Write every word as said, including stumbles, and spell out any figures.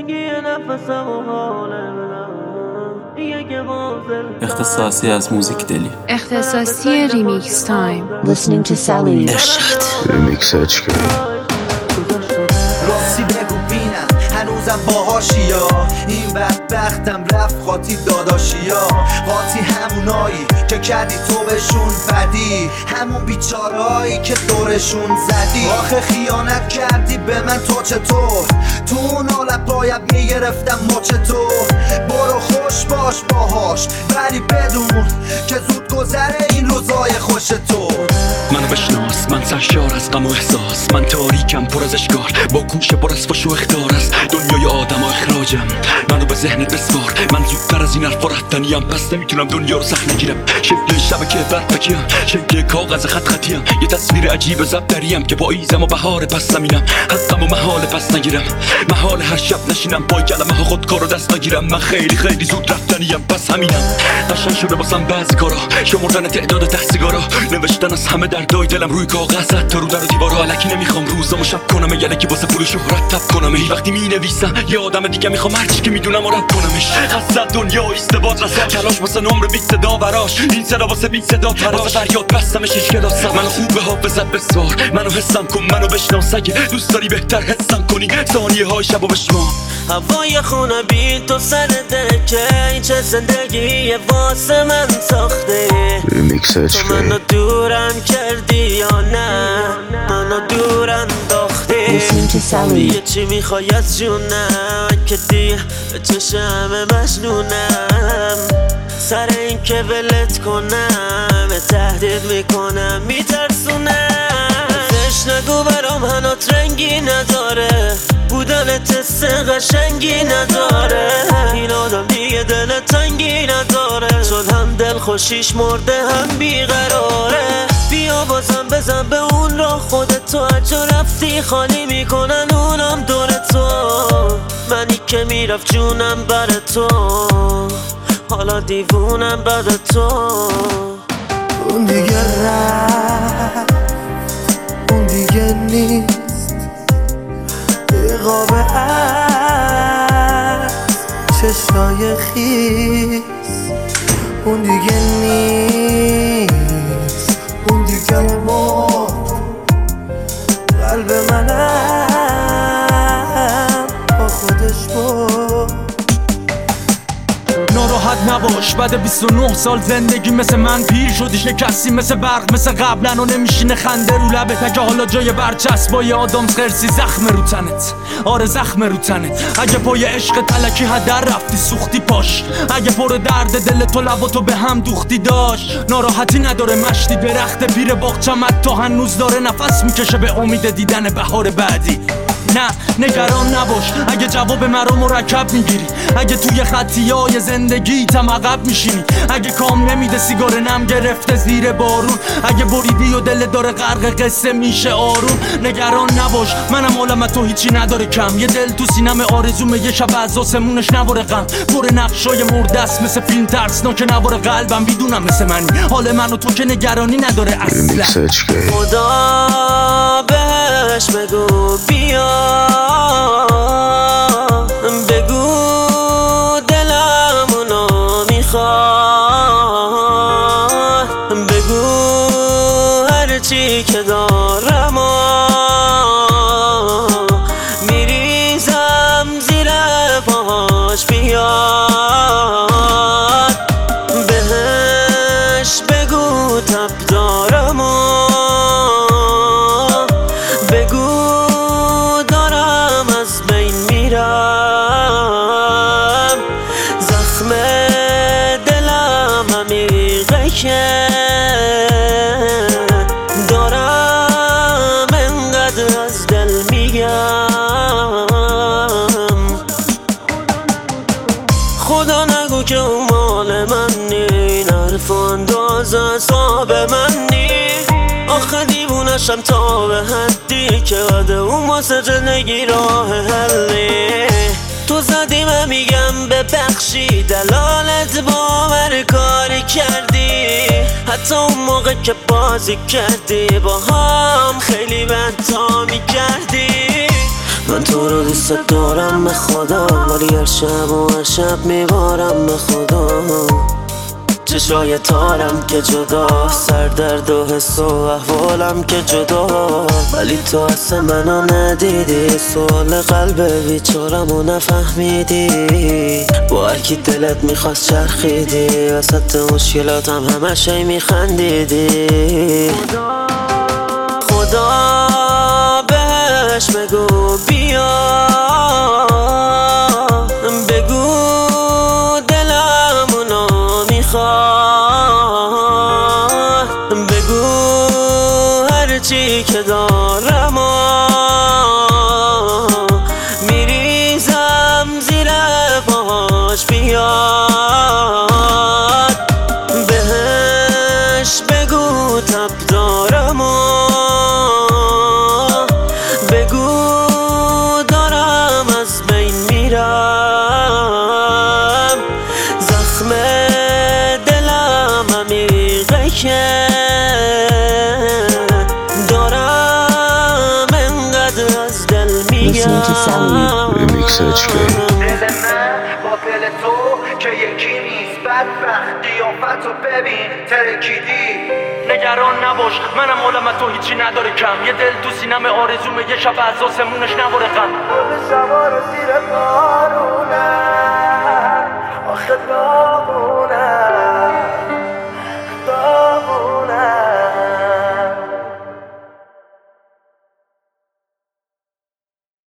اختصاصی از موزیک دلی. اختصاصی ریمیکس تایم. Listening to Sally. ارشاد ریمیکس اچ که راستی بگو بینم هنوزم باهاشیا این بدبختم رفت خاطی داداشیا قاطی همونایی که کردی تو بهشون بدی همون بیچارهایی که دورشون زدی آخه خیانت کردی به من تو چطور تو اون حالت باید میگرفتم ما چطور برو خوش باش باهاش ولی بدون که زود گذره این روزای خوش تو منو بشناس من سرشار از غم و احساس من تاریکم پر از اشکال با گوشه پر از فش و اخطار است دنیای آدم و اخراجم منو به ذهنت بسپار من زودتر از این حرفا رفتنیم پس نمیتونم دنیا رو سخت نگیرم شکل شبکه برپکیم شکل کاغذ خط خطیم یه تصویر عجیب زبدریم که پاییزم و بهار پس زمینم حقم و محال پس نگیرم محال هر شب نشینم با کلمه ها خودکارو دست نگیرم من خیلی خیلی زود رفتنیم پس همینم قشنگ شده باسم بعضی کارا شمردن تعداد ته سیگارا نوشتن از همه دردای دلم روی کاغذ حتی رو در و دیوارا الکی نمیخوام روزامو شب کنم یلکی واسه پول شهرت تب کنم ای وقتی مینویسم یه آدم دیگه میخوام هرچی که میدونم رد کنمش حسد دنیا ایستباد رسا کلاش واسه نمر بی صدا براش این صدا واسه بی صدا تراش واسه فریاد بستمش هیچ کلاسم منو خوب به حافظت بسوار منو حسم کن منو بشناس اگه دوست داری بهتر حسم کنی ثانیه های شبو بشمار هوای خونه بی تو سر دکه این چه زندگی واسه من ساخته ریمیکس اچ تو منو دورم کردی یا نه منو دور انداختی Listening to Sally. یه چی میخوای از جونم که دیگه به چشم مجنونم سر این که ولت کنم تهدید میکنم میترسونم ازش نگو برام هنات رنگی نداره بودن تست قشنگی نداره این آدم دیگه دل تنگی نداره شد هم دل خوشیش مرده هم بیقراره بیا بازم بزن به اون را خودتو اجا رفتی خالی میکنن اونم دور تو منی که میرفت جونم بر تو حالا دیوونم بر تو اون دیگه رفت اون دیگه نیست یه قابه از چشای خیس اون دیگه نیست اون دیگه مرد قلب منم با خودش برد ناراحت نباش بعد بیست و نه سال زندگی مثل من پیر شدی شکستی مثل برق مثل قبلا و نمیشینه خنده رو لبت اگه حالا جای برچسبای یه آدم خرسی زخم رو تنت آره زخم رو تنت اگه پای عشق تلکی هدر رفتی سوختی پاش اگه پر درد دل تو لبا تو به هم دوختی داشت ناراحتی نداره مشتی درخت پیر باغچمت تا هنوز داره نفس میکشه به امید دیدن بهار بعدی نه نگران نباش اگه جواب مرا مرکب میگیری اگه توی خطیای زندگی تم عقب میشینی اگه کام نمیده سیگار نم گرفته زیر بارون اگه بریدی و دل داره غرق قصه میشه آروم نگران نباش منم عالم تو هیچی نداره کم یه دل تو سینم آرزومه یه شب از آسمونش نواره غم پر نقشای مردست مثل فیلم ترسناک نواره قلبم بیدونم مثل منی حال منو تو که نگرانی نداره ریمیکس اصلا اچ که خدا بهش بگو بیا بگو دلم اونو میخواد بگو هرچی که دارم و میریزم زیر پاهاش بیاد بهش بگو تب دارم و بگو دارم از بین میرم زخم دلم عمیقه که دارم انقدر از دل میگم خدا نگو که اون مال من نی این حرف انداز اصاب من نی آخه دیوونشم تا به حدی که بده اون واسه زندگی راه حلی تو زدی من میگم ببخشی دلالت باور کاری کردی حتی اون موقع که بازی کردی با هم خیلی بد تا میکردی من تو رو دوست دارم به خدا، ولی هر شب و هر شب میبارم به خدا. چشای تارم که جدا، سردرد و حس و احوالم که جدا، ولی تو اصلا منو ندیدی. سوال قلب بیچارمو نفهمیدی، با هرکی دلت میخواست چرخیدی، وسط مشکلاتم همه شی میخندیدی. خدا بهش بگو بیا، بگو دلمونو میخواد، بگو هرچی که دارم و میریزم زیر پاهاش بیاد. بهش بگو تب دارم و بگو دارم از بین میرم. زخم دلم عمیقه که دارم انقدر از دل میگم. ریمیکس اچ کی. دل من با دل تو که یکی نیست، بدبخت قیافت رو ببین ترکیدی. نگران نباش منم عالم تو هیچی نداره کم، یه دل تو سینم آرزومه، یه شب از آسمونش نباره غم. همه شبا رو زیر پا